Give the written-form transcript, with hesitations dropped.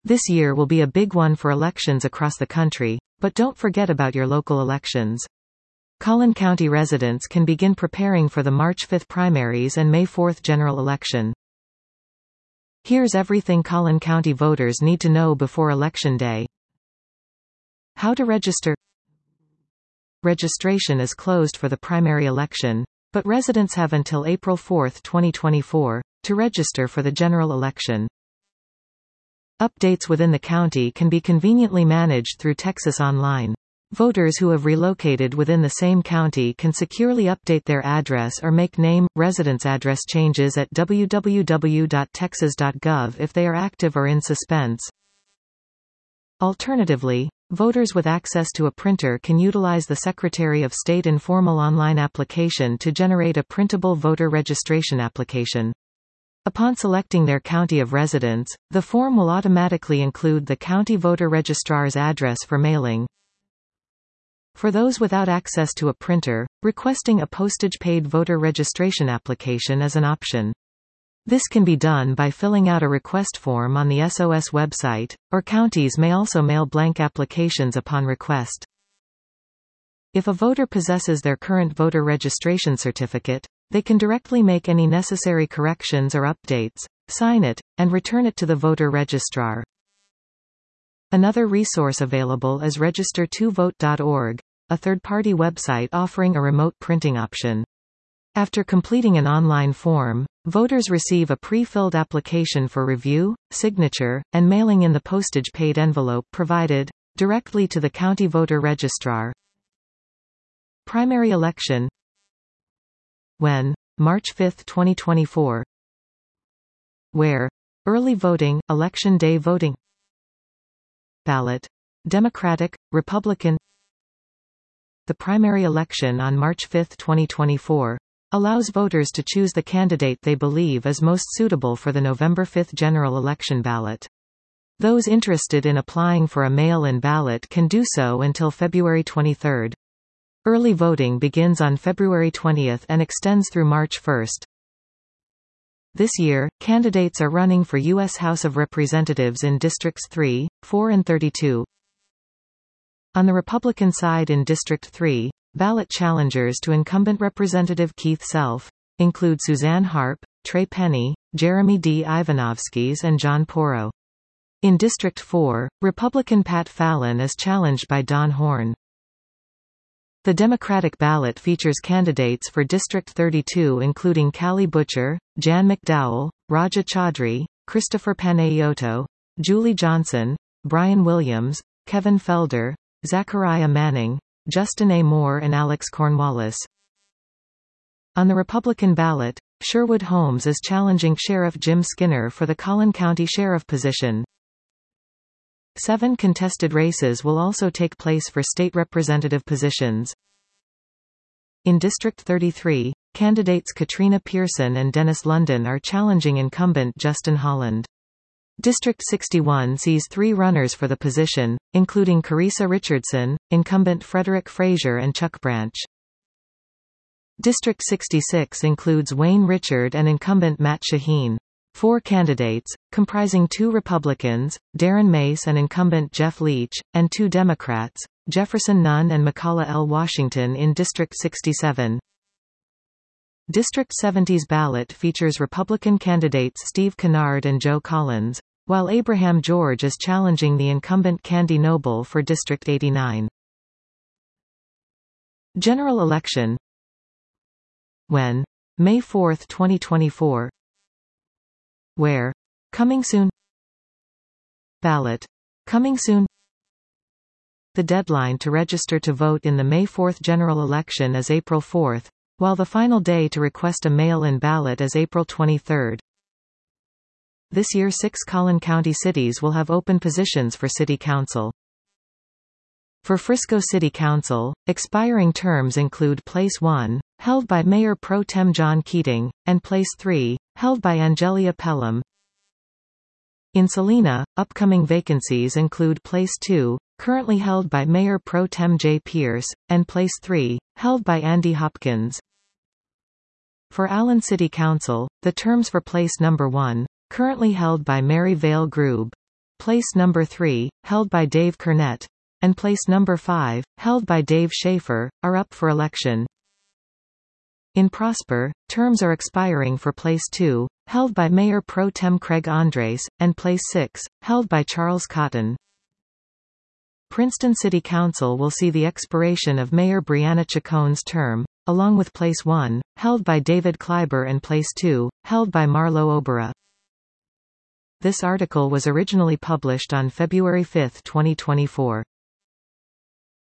This year will be a big one for elections across the country, but don't forget about your local elections. Collin County residents can begin preparing for the March 5 primaries and May 4 general election. Here's everything Collin County voters need to know before Election Day. How to register. Registration is closed for the primary election, but residents have until April 4, 2024, to register for the general election. Updates within the county can be conveniently managed through Texas Online. Voters who have relocated within the same county can securely update their address or make name, residence address changes at www.texas.gov if they are active or in suspense. Alternatively, voters with access to a printer can utilize the Secretary of State informal online application to generate a printable voter registration application. Upon selecting their county of residence, the form will automatically include the county voter registrar's address for mailing. For those without access to a printer, requesting a postage-paid voter registration application is an option. This can be done by filling out a request form on the SOS website, or counties may also mail blank applications upon request. If a voter possesses their current voter registration certificate, they can directly make any necessary corrections or updates, sign it, and return it to the voter registrar. Another resource available is register2vote.org, a third-party website offering a remote printing option. After completing an online form, voters receive a pre-filled application for review, signature, and mailing in the postage-paid envelope provided, directly to the county voter registrar. Primary election. When? March 5, 2024. Where? Early voting, Election Day voting. Ballot. Democratic, Republican. The primary election on March 5, 2024, allows voters to choose the candidate they believe is most suitable for the November 5 general election ballot. Those interested in applying for a mail-in ballot can do so until February 23. Early voting begins on February 20 and extends through March 1. This year, candidates are running for U.S. House of Representatives in Districts 3, 4 and 32. On the Republican side in District 3, ballot challengers to incumbent Representative Keith Self include Suzanne Harp, Trey Penny, Jeremy D. Ivanovskis and John Porro. In District 4, Republican Pat Fallon is challenged by Don Horn. The Democratic ballot features candidates for District 32 including Callie Butcher, Jan McDowell, Raja Chaudhry, Christopher Panayiotou, Julie Johnson, Brian Williams, Kevin Felder, Zachariah Manning, Justin A. Moore and Alex Cornwallis. On the Republican ballot, Sherwood Holmes is challenging Sheriff Jim Skinner for the Collin County Sheriff position. 7 contested races will also take place for state representative positions. In District 33, candidates Katrina Pearson and Dennis London are challenging incumbent Justin Holland. District 61 sees 3 runners for the position, including Carissa Richardson, incumbent Frederick Frazier and Chuck Branch. District 66 includes Wayne Richard and incumbent Matt Shaheen. 4 candidates, comprising 2 Republicans, Darren Mace and incumbent Jeff Leach, and 2 Democrats, Jefferson Nunn and McCullough L. Washington in District 67. District 70's ballot features Republican candidates Steve Kennard and Joe Collins, while Abraham George is challenging the incumbent Candy Noble for District 89. General election. When? May 4, 2024. Where? Coming soon. Ballot. Coming soon. The deadline to register to vote in the May 4 general election is April 4, while the final day to request a mail-in ballot is April 23. This year 6 Collin County cities will have open positions for City Council. For Frisco City Council, expiring terms include Place 1, held by Mayor Pro Tem John Keating, and Place 3, held by Angelia Pelham. In Salina, upcoming vacancies include Place 2, currently held by Mayor Pro Tem Jay Pierce, and Place 3, held by Andy Hopkins. For Allen City Council, the terms for Place Number 1, currently held by Mary Vale Grube, place number 3, held by Dave Kernett, and place number 5, held by Dave Schaefer, are up for election. In Prosper, terms are expiring for place 2, held by Mayor Pro Tem Craig Andres, and place 6, held by Charles Cotton. Princeton City Council will see the expiration of Mayor Brianna Chacon's term, along with place 1, held by David Kleiber, and place 2, held by Marlo Obera. This article was originally published on February 5, 2024.